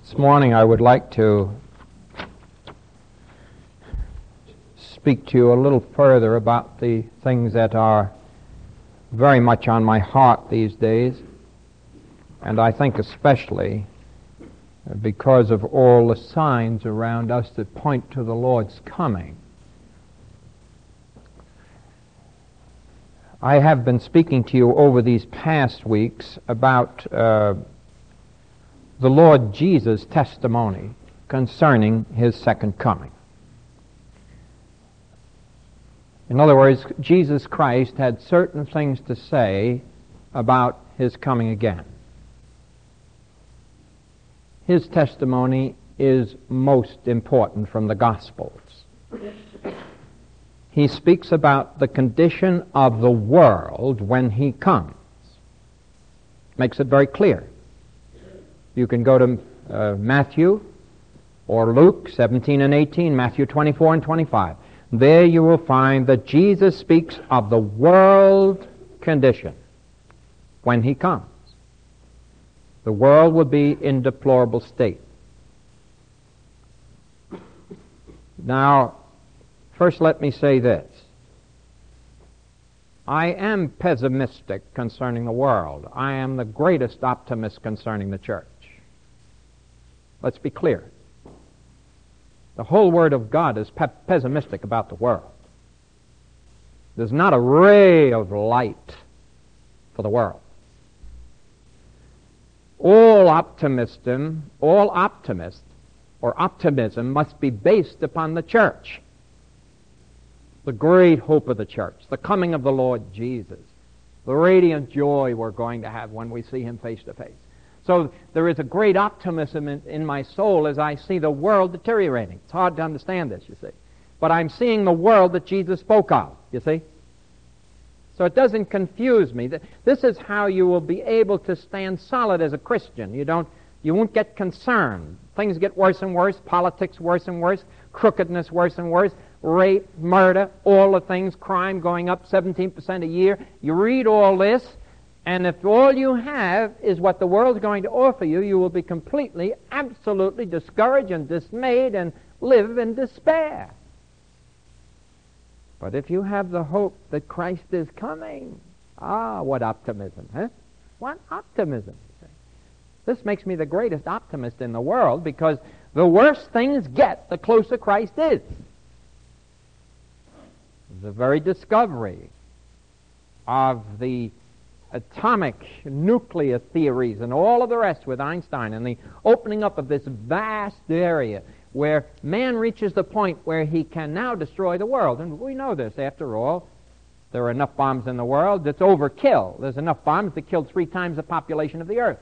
This morning I would like to speak to you a little further about the things that are very much on my heart these days, and I think especially because of all the signs around us that point to the Lord's coming. I have been speaking to you over these past weeks about the Lord Jesus' testimony concerning His second coming. In other words, Jesus Christ had certain things to say about His coming again. His testimony is most important from the Gospels. He speaks about the condition of the world when He comes. Makes it very clear. You can go to Matthew or Luke 17 and 18, Matthew 24 and 25. There you will find that Jesus speaks of the world condition when He comes. The world will be in deplorable state. Now, first let me say this. I am pessimistic concerning the world. I am the greatest optimist concerning the church. Let's be clear. The whole Word of God is pessimistic about the world. There's not a ray of light for the world. All optimism must be based upon the church. The great hope of the church, the coming of the Lord Jesus, the radiant joy we're going to have when we see Him face to face. So there is a great optimism in my soul as I see the world deteriorating. It's hard to understand this, you see. But I'm seeing the world that Jesus spoke of, you see. So it doesn't confuse me. This is how you will be able to stand solid as a Christian. You won't get concerned. Things get worse and worse, politics worse and worse, crookedness worse and worse, rape, murder, all the things, crime going up 17% a year. You read all this, and if all you have is what the world's going to offer you, you will be completely, absolutely discouraged and dismayed and live in despair. But if you have the hope that Christ is coming, what optimism, huh? What optimism. This makes me the greatest optimist in the world because the worse things get, the closer Christ is. The very discovery of the atomic nuclear theories and all of the rest with Einstein and the opening up of this vast area where man reaches the point where he can now destroy the world. And we know this, after all. There are enough bombs in the world that's overkill. There's enough bombs that killed 3 times the population of the earth.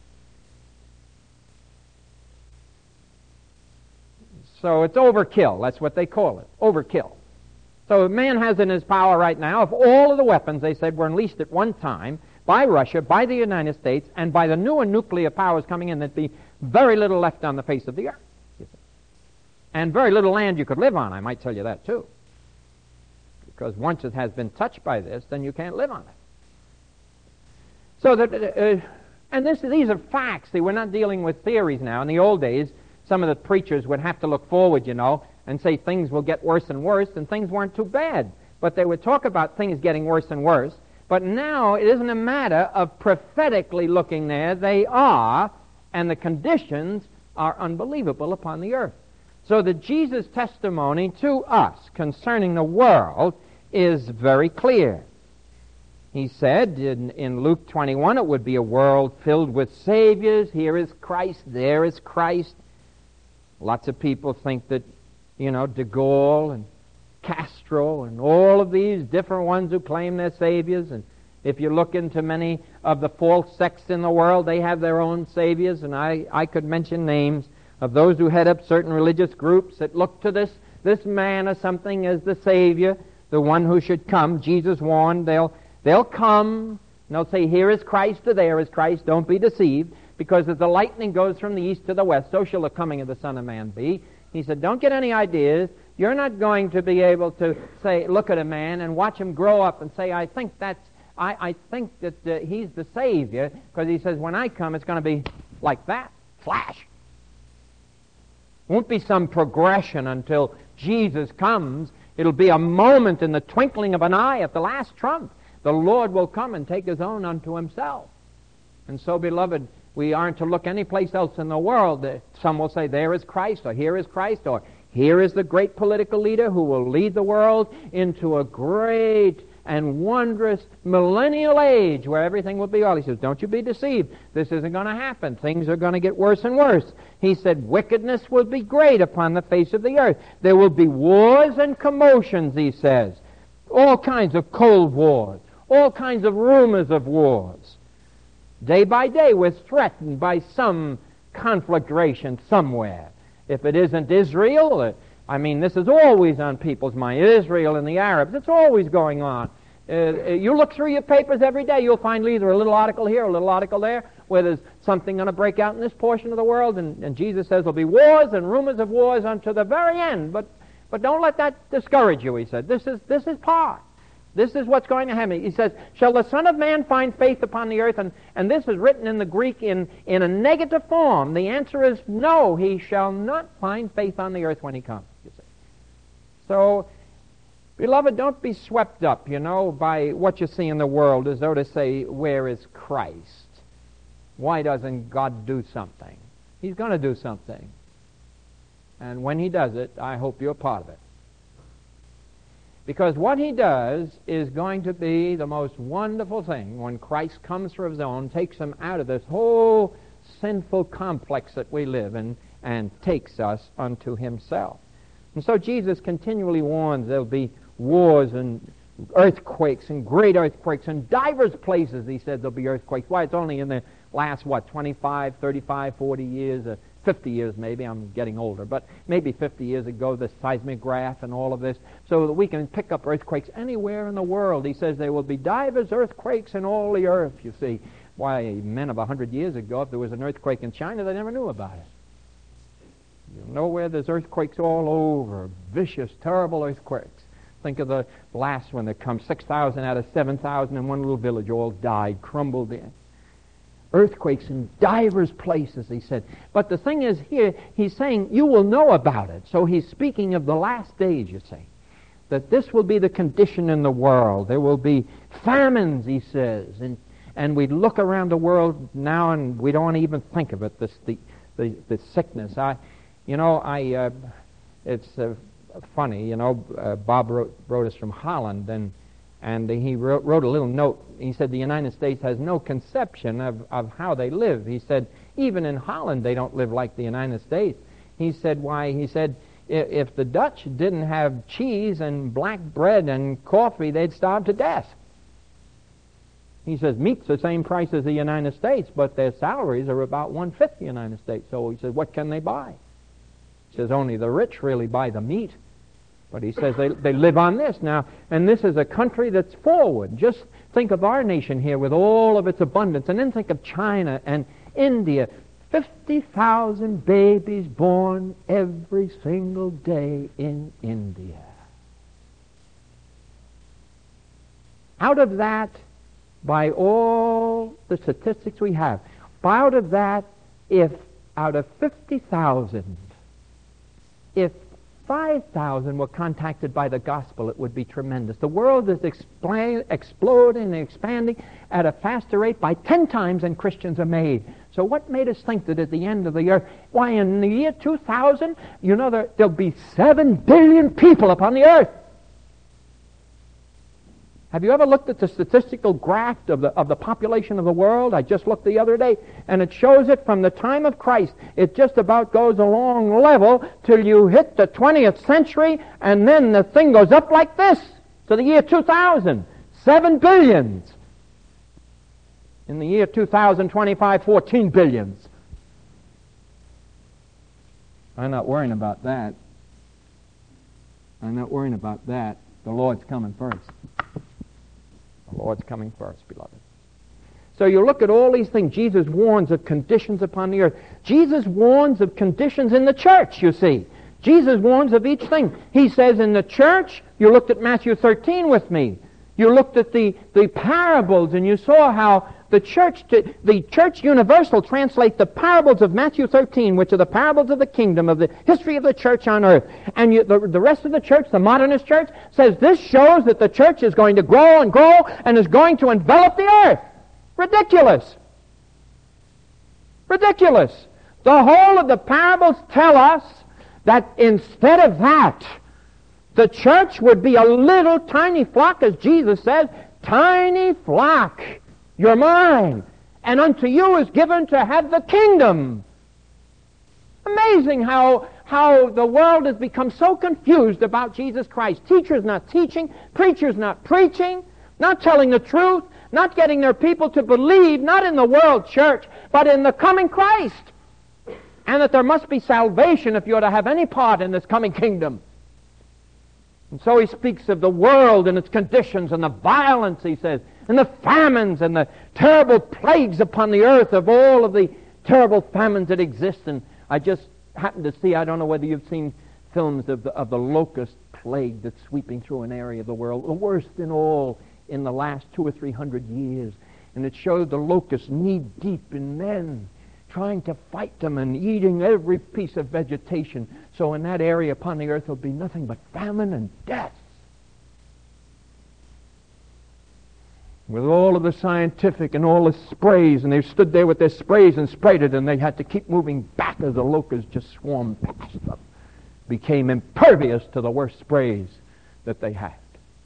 So it's overkill. That's what they call it, overkill. So man has in his power right now, of all of the weapons they said were unleashed at one time by Russia, by the United States, and by the newer nuclear powers coming in, there'd be very little left on the face of the earth. And very little land you could live on, I might tell you that too. Because once it has been touched by this, then you can't live on it. So that, these are facts. See, we're not dealing with theories now. In the old days, some of the preachers would have to look forward, and say things will get worse and worse, and things weren't too bad. But they would talk about things getting worse and worse. But now it isn't a matter of prophetically looking there. They are, and the conditions are unbelievable upon the earth. So that Jesus' testimony to us concerning the world is very clear. He said in Luke 21, it would be a world filled with saviors. Here is Christ, there is Christ. Lots of people think that De Gaulle and Castro and all of these different ones who claim they're saviors. And if you look into many of the false sects in the world, they have their own saviors. And I could mention names of those who head up certain religious groups that look to this man or something as the Savior, the one who should come. Jesus warned they'll come, and they'll say, here is Christ or there is Christ. Don't be deceived, because as the lightning goes from the east to the west, so shall the coming of the Son of Man be. He said, don't get any ideas. You're not going to be able to say, look at a man and watch him grow up and say, I think that he's the Savior, because he says, when I come, it's going to be like that, flash. Won't be some progression until Jesus comes. It'll be a moment in the twinkling of an eye at the last trump. The Lord will come and take His own unto Himself. And so, beloved, we aren't to look any place else in the world. Some will say, there is Christ, or here is Christ, or here is the great political leader who will lead the world into a great and wondrous millennial age where everything will be all. He says, don't you be deceived. This isn't going to happen. Things are going to get worse and worse. He said, wickedness will be great upon the face of the earth. There will be wars and commotions, he says. All kinds of cold wars. All kinds of rumors of wars. Day by day we're threatened by some conflagration somewhere. If it isn't Israel, this is always on people's mind. Israel and the Arabs, it's always going on. You look through your papers every day, you'll find either a little article here, a little article there, where there's something going to break out in this portion of the world, and Jesus says there'll be wars and rumors of wars unto the very end. But don't let that discourage you, he said. This is part. This is what's going to happen. He says, shall the Son of Man find faith upon the earth? And this is written in the Greek in a negative form. The answer is no, he shall not find faith on the earth when he comes, you see. So, beloved, don't be swept up, by what you see in the world as though to say, where is Christ? Why doesn't God do something? He's going to do something. And when He does it, I hope you're part of it. Because what He does is going to be the most wonderful thing when Christ comes for His own, takes Him out of this whole sinful complex that we live in, and takes us unto Himself. And so Jesus continually warns there'll be wars and earthquakes and great earthquakes. In divers places, He said, there'll be earthquakes. Why, it's only in the last, 25, 35, 40 years, 50 years maybe, I'm getting older, but maybe 50 years ago, the seismograph and all of this, so that we can pick up earthquakes anywhere in the world. He says there will be divers earthquakes in all the earth, you see. Why, men of 100 years ago, if there was an earthquake in China, they never knew about it. You know where there's earthquakes all over, vicious, terrible earthquakes. Think of the last one that comes, 6,000 out of 7,000 in one little village all died, crumbled in. Earthquakes in divers places, he said. But the thing is here, he's saying you will know about it. So he's speaking of the last days, you see. That this will be the condition in the world. There will be famines, he says. And we look around the world now and we don't even think of it, the sickness. It's funny, Bob wrote us from Holland, and he wrote a little note. He said the United States has no conception of how they live. He said even in Holland they don't live like the United States. He said why? He said if the Dutch didn't have cheese and black bread and coffee, they'd starve to death. He says meat's the same price as the United States, but their salaries are about 1/5 the United States. So he says, what can they buy? He says only the rich really buy the meat. But he says they live on this now, and this is a country that's forward. Just think of our nation here with all of its abundance, and then think of China and India. 50,000 babies born every single day in India. Out of that, by all the statistics we have, out of that, if out of 50,000, if 5,000 were contacted by the gospel, it would be tremendous. The world is exploding and expanding at a faster rate by 10 times than Christians are made. So what made us think that at the end of the earth, why in the year 2000, there'll be 7 billion people upon the earth. Have you ever looked at the statistical graph of the population of the world? I just looked the other day, and it shows it from the time of Christ. It just about goes along level till you hit the 20th century, and then the thing goes up like this to the year 2000. 7 billions. In the year 2025, 14 billions. I'm not worrying about that. I'm not worrying about that. The Lord's coming first. The Lord's coming first, beloved. So you look at all these things. Jesus warns of conditions upon the earth. Jesus warns of conditions in the church, you see. Jesus warns of each thing. He says in the church, you looked at Matthew 13 with me. You looked at the parables and you saw how the church universal translates the parables of Matthew 13, which are the parables of the kingdom, of the history of the church on earth. And the rest of the church, the modernist church, says this shows that the church is going to grow and grow and is going to envelop the earth. Ridiculous. Ridiculous. The whole of the parables tell us that instead of that, the church would be a little tiny flock, as Jesus says, tiny flock. You're mine, and unto you is given to have the kingdom. Amazing how the world has become so confused about Jesus Christ. Teachers not teaching, preachers not preaching, not telling the truth, not getting their people to believe, not in the world church, but in the coming Christ. And that there must be salvation if you're to have any part in this coming kingdom. And so he speaks of the world and its conditions and the violence, he says, and the famines and the terrible plagues upon the earth of all of the terrible famines that exist. And I just happened to see, I don't know whether you've seen films of the locust plague that's sweeping through an area of the world, the worst in all in the last 200 or 300 years. And it showed the locusts knee-deep in men, trying to fight them and eating every piece of vegetation. So in that area upon the earth will be nothing but famine and death. With all of the scientific and all the sprays, and they stood there with their sprays and sprayed it, and they had to keep moving back as the locusts just swarmed past them. Became impervious to the worst sprays that they had.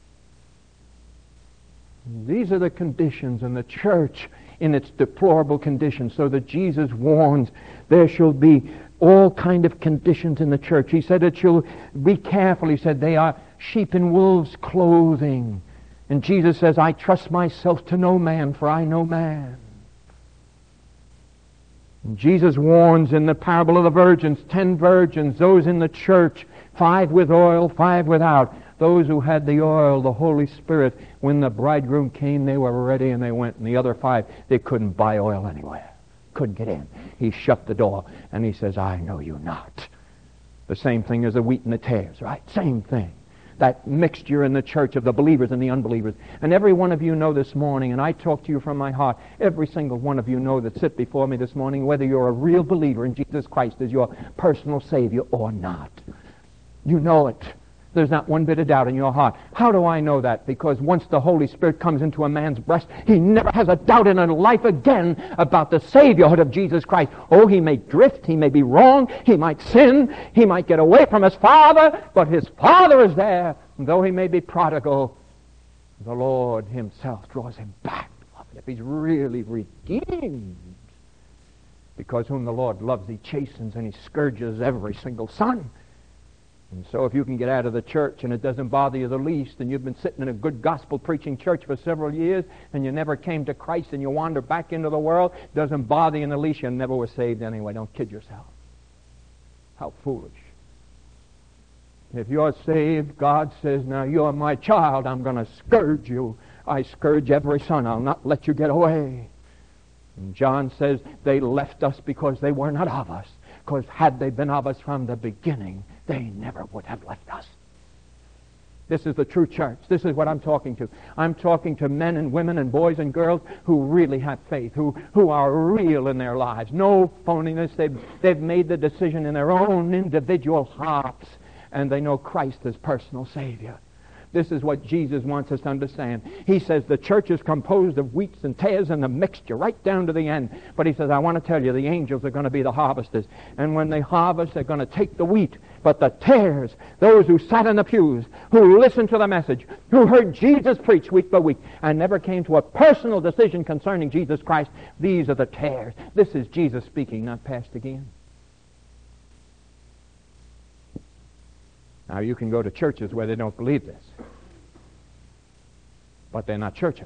These are the conditions in the church in its deplorable condition, so that Jesus warns there shall be all kind of conditions in the church. He said it shall be careful. He said they are sheep in wolves' clothing. And Jesus says, I trust myself to no man, for I know man. And Jesus warns in the parable of the virgins, 10 virgins, those in the church, 5 with oil, 5 without. Those who had the oil, the Holy Spirit, when the bridegroom came, they were ready and they went. And the other 5, they couldn't buy oil anywhere. Couldn't get in. He shut the door and he says, I know you not. The same thing as the wheat and the tares, right? Same thing. That mixture in the church of the believers and the unbelievers. And every one of you know this morning, and I talk to you from my heart, every single one of you know that sit before me this morning, whether you're a real believer in Jesus Christ as your personal Savior or not. You know it. There's not one bit of doubt in your heart. How do I know that? Because once the Holy Spirit comes into a man's breast, he never has a doubt in his life again about the Saviorhood of Jesus Christ. Oh, he may drift, he may be wrong, he might sin, he might get away from his Father, but his Father is there. And though he may be prodigal, the Lord himself draws him back. If he's really redeemed. Because whom the Lord loves, he chastens and he scourges every single son. And so if you can get out of the church and it doesn't bother you the least, and you've been sitting in a good gospel preaching church for several years and you never came to Christ and you wander back into the world, it doesn't bother you in the least, you never were saved anyway. Don't kid yourself. How foolish. If you're saved, God says, now you're my child, I'm going to scourge you. I scourge every son. I'll not let you get away. And John says they left us because they were not of us. Because had they been of us from the beginning, they never would have left us. This is the true church. This is what I'm talking to. I'm talking to men and women and boys and girls who really have faith, who are real in their lives. No phoniness. They've made the decision in their own individual hearts, and they know Christ as personal Savior. This is what Jesus wants us to understand. He says the church is composed of wheats and tares and the mixture right down to the end. But he says, I want to tell you, the angels are going to be the harvesters. And when they harvest, they're going to take the wheat. But the tares, those who sat in the pews, who listened to the message, who heard Jesus preach week by week, and never came to a personal decision concerning Jesus Christ, these are the tares. This is Jesus speaking, not passed again. Now, you can go to churches where they don't believe this. But they're not churches.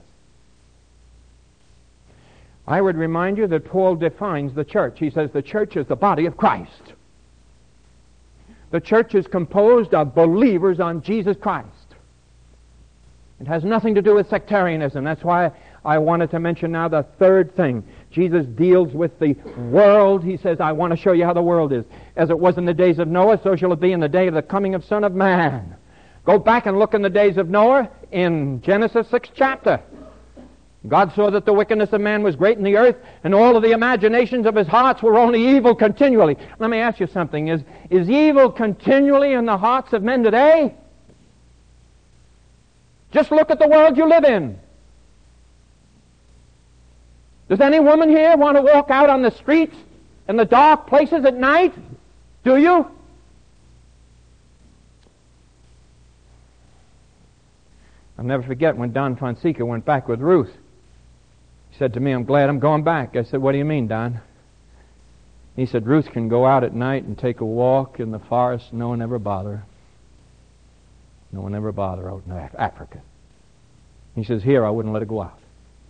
I would remind you that Paul defines the church. He says the church is the body of Christ. The church is composed of believers on Jesus Christ. It has nothing to do with sectarianism. That's why I wanted to mention now the third thing. Jesus deals with the world. He says, I want to show you how the world is. As it was in the days of Noah, so shall it be in the day of the coming of Son of Man. Go back and look in the days of Noah in Genesis 6th chapter. God saw that the wickedness of man was great in the earth, and all of the imaginations of his hearts were only evil continually. Let me ask you something. Is evil continually in the hearts of men today? Just look at the world you live in. Does any woman here want to walk out on the streets in the dark places at night? Do you? I'll never forget when Don Fonseca went back with Ruth. He said to me, "I'm glad I'm going back." I said, "What do you mean, Don?" He said, "Ruth can go out at night and take a walk in the forest. No one ever bother her. No one ever bother her out in Africa." He says, "Here, I wouldn't let her go out."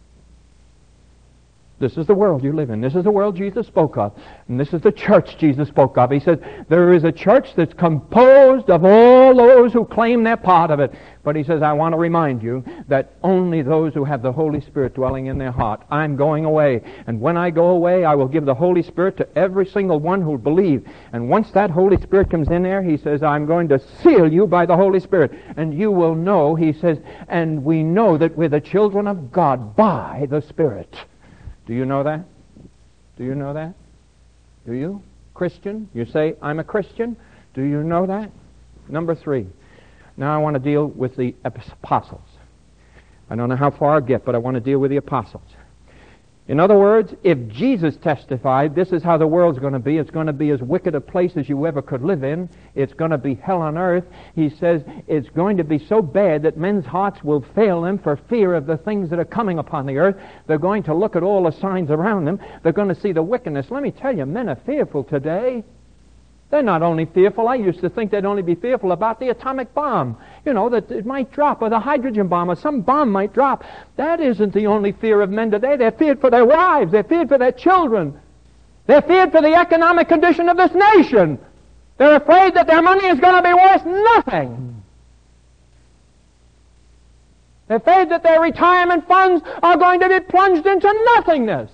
This is the world you live in. This is the world Jesus spoke of. And this is the church Jesus spoke of. He said, there is a church that's composed of all those who claim they're part of it. But he says, I want to remind you that only those who have the Holy Spirit dwelling in their heart. I'm going away. And when I go away, I will give the Holy Spirit to every single one who will believe. And once that Holy Spirit comes in there, he says, I'm going to seal you by the Holy Spirit. And you will know, he says, and we know that we're the children of God by the Spirit. Do you know that? Do you know that? Do you? Christian? You say, I'm a Christian? Do you know that? Number 3. Now I want to deal with the apostles. I don't know how far I'll get, but I want to deal with the apostles. In other words, if Jesus testified, this is how the world's going to be. It's going to be as wicked a place as you ever could live in. It's going to be hell on earth. He says it's going to be so bad that men's hearts will fail them for fear of the things that are coming upon the earth. They're going to look at all the signs around them. They're going to see the wickedness. Let me tell you, men are fearful today. They're not only fearful. I used to think they'd only be fearful about the atomic bomb. You know, that it might drop, or the hydrogen bomb, or some bomb might drop. That isn't the only fear of men today. They're feared for their wives. They're feared for their children. They're feared for the economic condition of this nation. They're afraid that their money is going to be worth nothing. They're afraid that their retirement funds are going to be plunged into nothingness.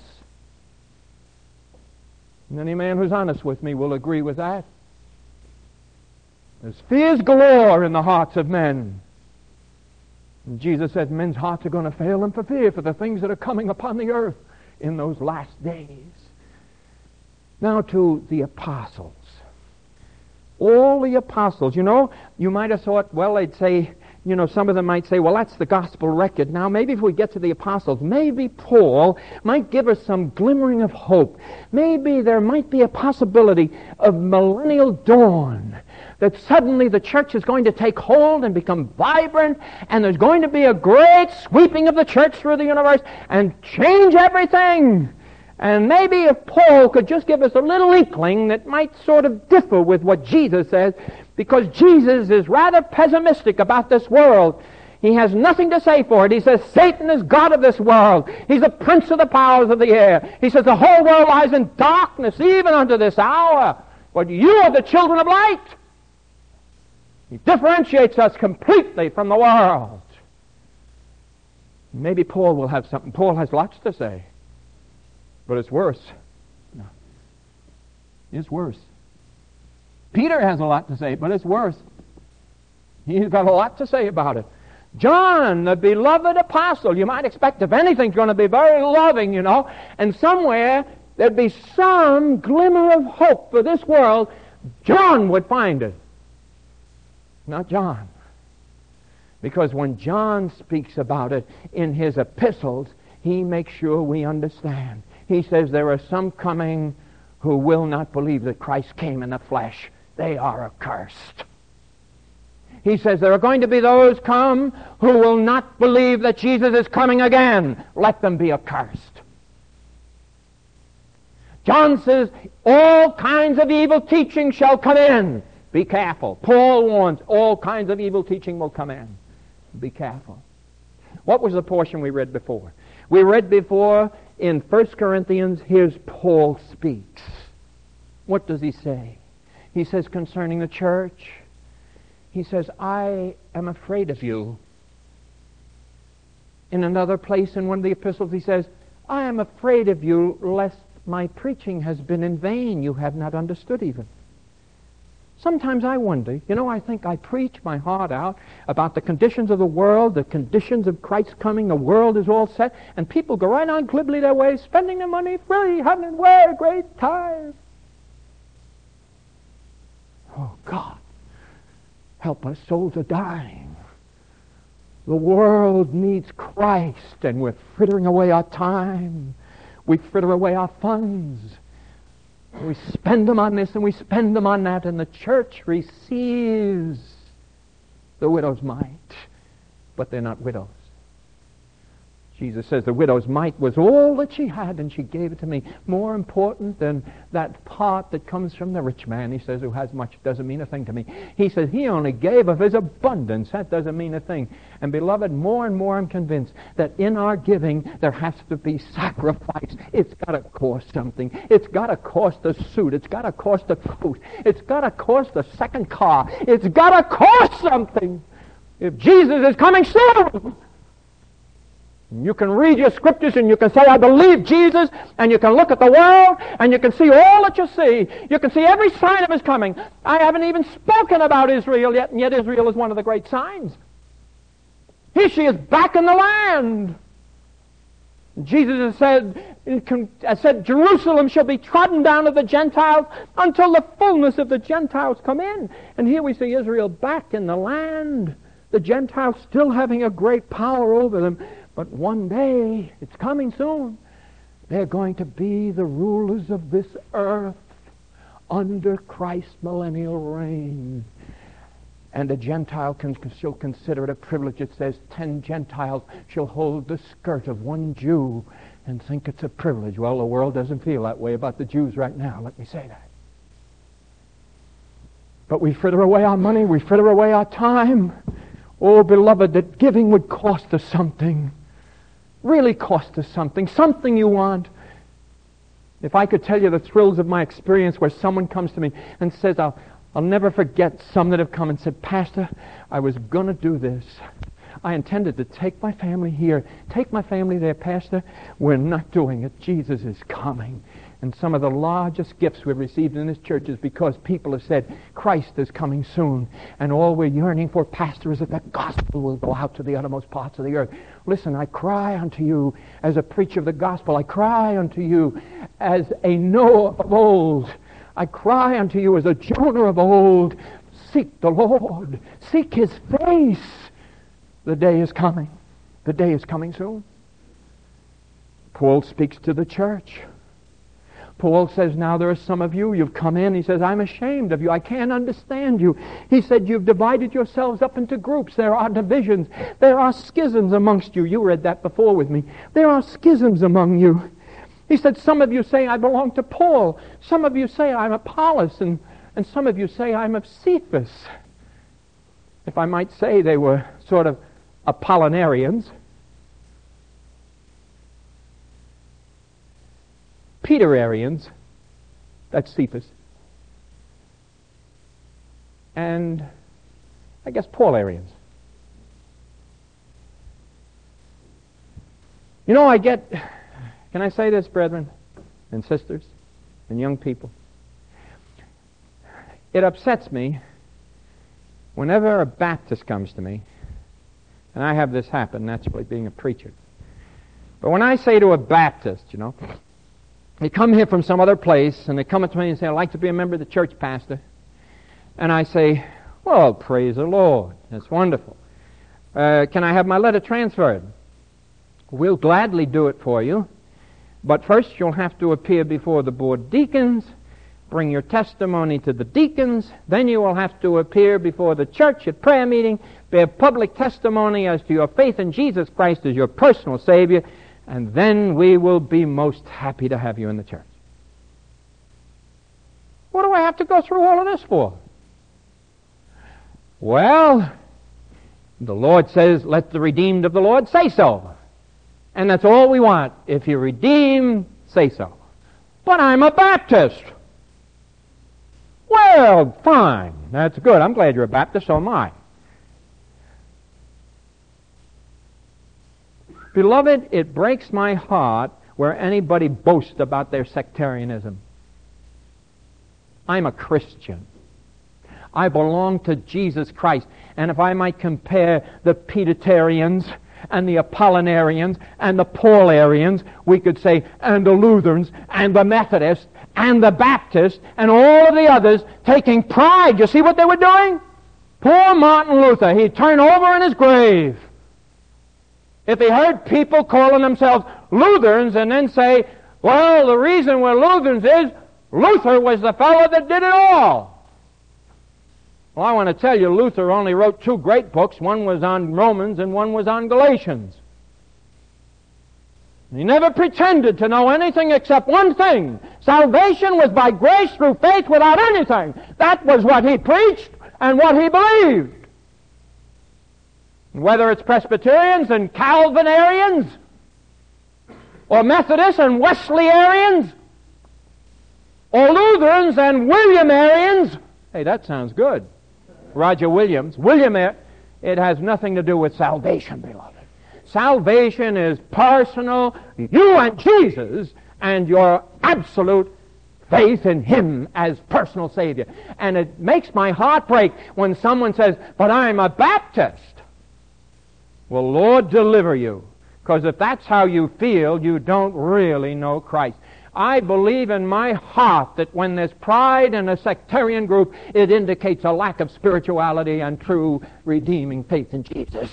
And any man who's honest with me will agree with that. There's fears galore in the hearts of men. And Jesus said men's hearts are going to fail them for fear for the things that are coming upon the earth in those last days. Now to the apostles. All the apostles, you might have thought, well, they'd say, some of them might say, well, that's the gospel record. Now, maybe if we get to the apostles, maybe Paul might give us some glimmering of hope. Maybe there might be a possibility of millennial dawn, that suddenly the church is going to take hold and become vibrant, and there's going to be a great sweeping of the church through the universe and change everything. And maybe if Paul could just give us a little inkling that might sort of differ with what Jesus says, because Jesus is rather pessimistic about this world. He has nothing to say for it. He says, Satan is God of this world. He's the prince of the powers of the air. He says, the whole world lies in darkness even unto this hour. But you are the children of light. He differentiates us completely from the world. Maybe Paul will have something. Paul has lots to say. But it's worse. No. It's worse. Peter has a lot to say, but it's worse. He's got a lot to say about it. John, the beloved apostle, you might expect if anything's going to be very loving, and somewhere there'd be some glimmer of hope for this world, John would find it. Not John. Because when John speaks about it in his epistles, he makes sure we understand. He says there are some coming who will not believe that Christ came in the flesh. They are accursed. He says there are going to be those come who will not believe that Jesus is coming again. Let them be accursed. John says all kinds of evil teaching shall come in. Be careful. Paul warns all kinds of evil teaching will come in. Be careful. What was the portion we read before? We read before in 1 Corinthians, here's Paul speaks. What does he say? He says concerning the church, he says, I am afraid of you. In another place in one of the epistles, he says, I am afraid of you lest my preaching has been in vain. You have not understood even. Sometimes I wonder, I think I preach my heart out about the conditions of the world, the conditions of Christ's coming, the world is all set, and people go right on glibly their way, spending their money free, having a great time. Oh, God, help us, souls are dying. The world needs Christ, and we're frittering away our time. We fritter away our funds. We spend them on this and we spend them on that, and the church receives the widow's mite, but they're not widows. Jesus says the widow's mite was all that she had, and she gave it to me. More important than that part that comes from the rich man, he says, who has much, doesn't mean a thing to me. He says he only gave of his abundance. That doesn't mean a thing. And beloved, more and more I'm convinced that in our giving there has to be sacrifice. It's got to cost something. It's got to cost a suit. It's got to cost a coat. It's got to cost a second car. It's got to cost something. If Jesus is coming soon, you can read your scriptures and you can say, I believe Jesus, and you can look at the world and you can see all that you see. You can see every sign of his coming. I haven't even spoken about Israel yet, and yet Israel is one of the great signs. Here she is back in the land. Jesus has said, Jerusalem shall be trodden down of the Gentiles until the fullness of the Gentiles come in. And here we see Israel back in the land. The Gentiles still having a great power over them. But one day, it's coming soon, they're going to be the rulers of this earth under Christ's millennial reign. And a Gentile shall consider it a privilege. It says 10 Gentiles shall hold the skirt of one Jew and think it's a privilege. Well, the world doesn't feel that way about the Jews right now, let me say that. But we fritter away our money, we fritter away our time. Oh, beloved, that giving would cost us something. Really cost us something. Something you want. If I could tell you the thrills of my experience where someone comes to me and says, I'll never forget some that have come and said, Pastor, I was going to do this. I intended to take my family here. Take my family there, Pastor. We're not doing it. Jesus is coming. And some of the largest gifts we've received in this church is because people have said, Christ is coming soon. And all we're yearning for, Pastor, is that the gospel will go out to the uttermost parts of the earth. Listen, I cry unto you as a preacher of the gospel. I cry unto you as a Noah of old. I cry unto you as a Jonah of old. Seek the Lord. Seek his face. The day is coming. The day is coming soon. Paul speaks to the church. Paul says, now there are some of you, you've come in. He says, I'm ashamed of you. I can't understand you. He said, you've divided yourselves up into groups. There are divisions. There are schisms amongst you. You read that before with me. There are schisms among you. He said, some of you say, I belong to Paul. Some of you say, I'm Apollos. And some of you say, I'm of Cephas. If I might say, they were sort of Apollinarians. Peterarians, that's Cephas, and I guess Paularians. Can I say this, brethren and sisters and young people? It upsets me whenever a Baptist comes to me, and I have this happen naturally being a preacher, but when I say to a Baptist, they come here from some other place, and they come up to me and say, I'd like to be a member of the church, Pastor. And I say, well, praise the Lord. That's wonderful. Can I have my letter transferred? We'll gladly do it for you. But first you'll have to appear before the board deacons, bring your testimony to the deacons. Then you will have to appear before the church at prayer meeting, bear public testimony as to your faith in Jesus Christ as your personal Savior. And then we will be most happy to have you in the church. What do I have to go through all of this for? Well, the Lord says, let the redeemed of the Lord say so. And that's all we want. If you redeem, say so. But I'm a Baptist. Well, fine. That's good. I'm glad you're a Baptist, so am I. Beloved, it breaks my heart where anybody boasts about their sectarianism. I'm a Christian. I belong to Jesus Christ. And if I might compare the Peditarians and the Apollinarians and the Paularians, we could say, and the Lutherans and the Methodists and the Baptists and all of the others taking pride. You see what they were doing? Poor Martin Luther, he'd turn over in his grave if he heard people calling themselves Lutherans and then say, well, the reason we're Lutherans is Luther was the fellow that did it all. Well, I want to tell you, Luther only wrote 2 great books. One was on Romans and one was on Galatians. He never pretended to know anything except one thing. Salvation was by grace through faith without anything. That was what he preached and what he believed. Whether it's Presbyterians and Calvinarians, or Methodists and Wesleyarians, or Lutherans and Williamarians. Hey, that sounds good. Roger Williams. It has nothing to do with salvation, beloved. Salvation is personal. You and Jesus and your absolute faith in Him as personal Savior. And it makes my heart break when someone says, but I'm a Baptist. Well, Lord, deliver you. Because if that's how you feel, you don't really know Christ. I believe in my heart that when there's pride in a sectarian group, it indicates a lack of spirituality and true redeeming faith in Jesus.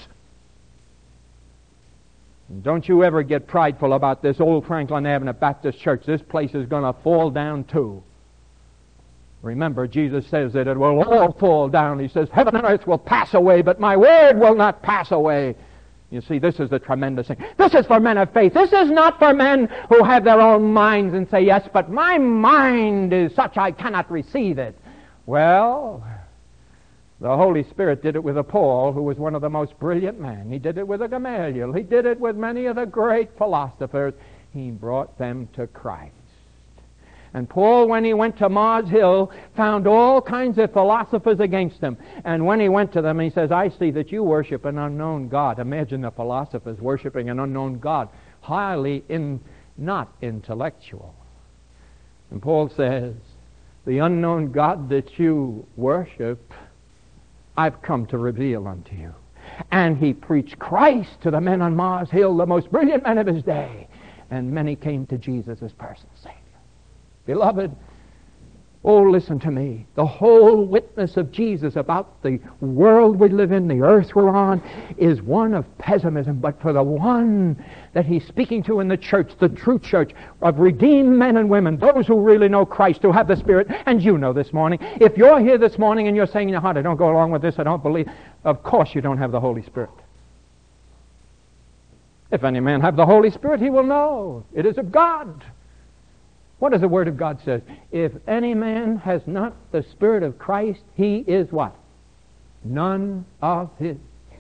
Don't you ever get prideful about this old Franklin Avenue Baptist Church. This place is going to fall down too. Remember, Jesus says that it will all fall down. He says, heaven and earth will pass away, but my word will not pass away. You see, this is the tremendous thing. This is for men of faith. This is not for men who have their own minds and say, yes, but my mind is such I cannot receive it. Well, the Holy Spirit did it with a Paul, who was one of the most brilliant men. He did it with a Gamaliel. He did it with many of the great philosophers. He brought them to Christ. And Paul, when he went to Mars Hill, found all kinds of philosophers against him. And when he went to them, he says, I see that you worship an unknown God. Imagine the philosophers worshiping an unknown God. Highly not intellectual. And Paul says, the unknown God that you worship, I've come to reveal unto you. And he preached Christ to the men on Mars Hill, the most brilliant men of his day. And many came to Jesus as personal Savior. Beloved, oh, listen to me. The whole witness of Jesus about the world we live in, the earth we're on, is one of pessimism. But for the one that he's speaking to in the church, the true church of redeemed men and women, those who really know Christ, who have the Spirit, and you know this morning, if you're here this morning and you're saying in your heart, I don't go along with this, I don't believe, of course you don't have the Holy Spirit. If any man have the Holy Spirit, he will know it is of God. What does the Word of God say? If any man has not the Spirit of Christ, he is what? None of his.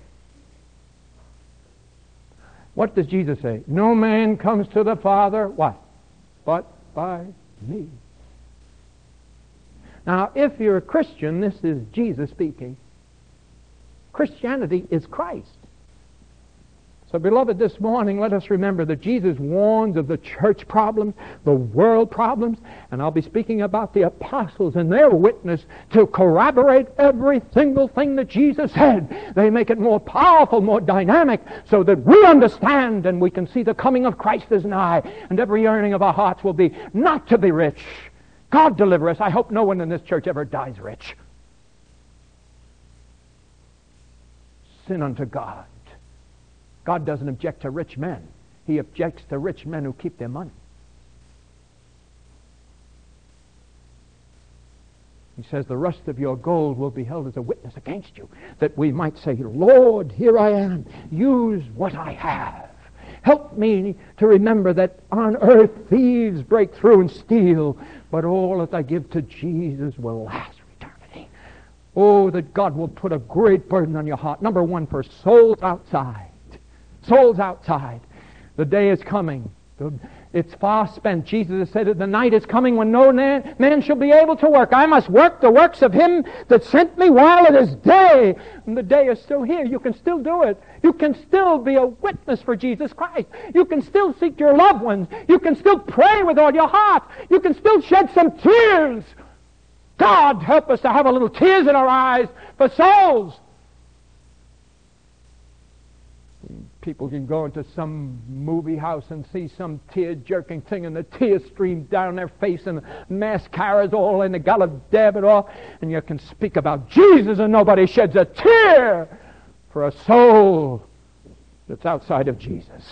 What does Jesus say? No man comes to the Father, what? But by me. Now, if you're a Christian, this is Jesus speaking. Christianity is Christ. So, beloved, this morning, let us remember that Jesus warns of the church problems, the world problems, and I'll be speaking about the apostles and their witness to corroborate every single thing that Jesus said. They make it more powerful, more dynamic, so that we understand and we can see the coming of Christ is nigh, and every yearning of our hearts will be not to be rich. God deliver us. I hope no one in this church ever dies rich. Sin unto God. God doesn't object to rich men. He objects to rich men who keep their money. He says, the rust of your gold will be held as a witness against you, that we might say, Lord, here I am. Use what I have. Help me to remember that on earth thieves break through and steal, but all that I give to Jesus will last for eternity. Oh, that God will put a great burden on your heart. Number one, for souls outside. Souls outside. The day is coming. It's far spent. Jesus has said that the night is coming when no man shall be able to work. I must work the works of Him that sent me while it is day. And the day is still here. You can still do it. You can still be a witness for Jesus Christ. You can still seek your loved ones. You can still pray with all your heart. You can still shed some tears. God, help us to have a little tears in our eyes for souls. People can go into some movie house and see some tear-jerking thing, and the tears stream down their face, and the mascara's all in the gallop dab it off, and you can speak about Jesus, and nobody sheds a tear for a soul that's outside of Jesus.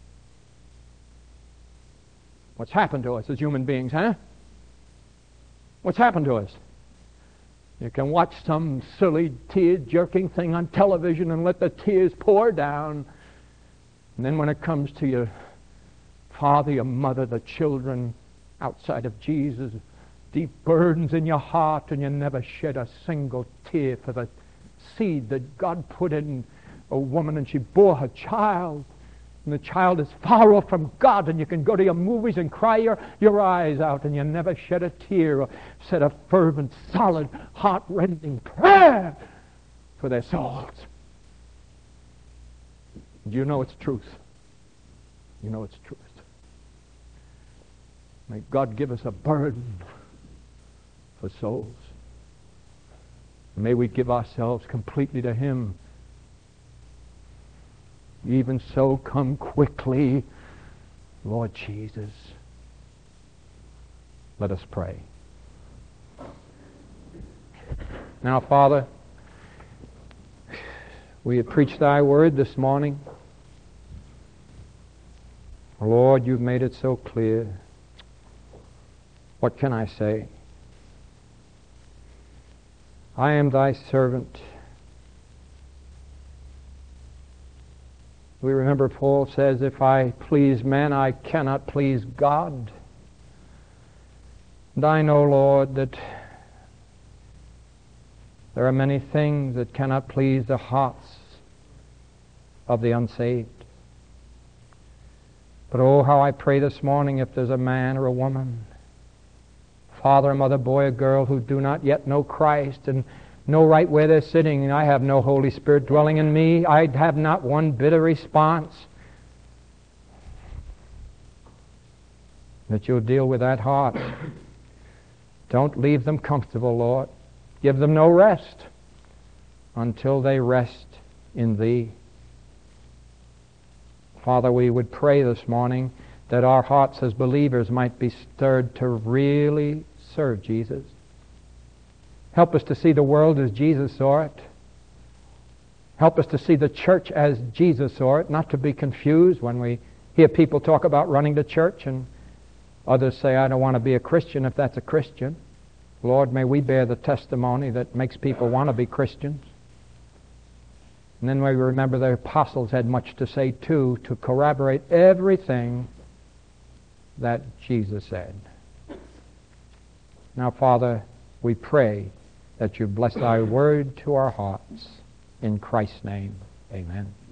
What's happened to us as human beings, huh? What's happened to us? You can watch some silly tear-jerking thing on television and let the tears pour down. And then when it comes to your father, your mother, the children outside of Jesus, deep burdens in your heart, and you never shed a single tear for the seed that God put in a woman, and she bore her child. And the child is far off from God, and you can go to your movies and cry your eyes out, and you never shed a tear or said a fervent, solid, heart-rending prayer for their souls. Do you know it's truth? You know it's truth. May God give us a burden for souls. May we give ourselves completely to Him. Even so, come quickly, Lord Jesus. Let us pray. Now, Father, we have preached Thy word this morning. Lord, You've made it so clear. What can I say? I am Thy servant. We remember Paul says, if I please men, I cannot please God. And I know, Lord, that there are many things that cannot please the hearts of the unsaved. But oh, how I pray this morning, if there's a man or a woman, father, mother, boy, or girl who do not yet know Christ and know right where they're sitting, and I have no Holy Spirit dwelling in me, I have not one bit of response, that You'll deal with that heart. Don't leave them comfortable, Lord. Give them no rest until they rest in Thee. Father, we would pray this morning that our hearts as believers might be stirred to really serve Jesus. Help us to see the world as Jesus saw it. Help us to see the church as Jesus saw it, not to be confused when we hear people talk about running to church and others say, I don't want to be a Christian if that's a Christian. Lord, may we bear the testimony that makes people want to be Christians. And then we remember the apostles had much to say too, to corroborate everything that Jesus said. Now, Father, we pray that You bless Thy word to our hearts. In Christ's name, amen.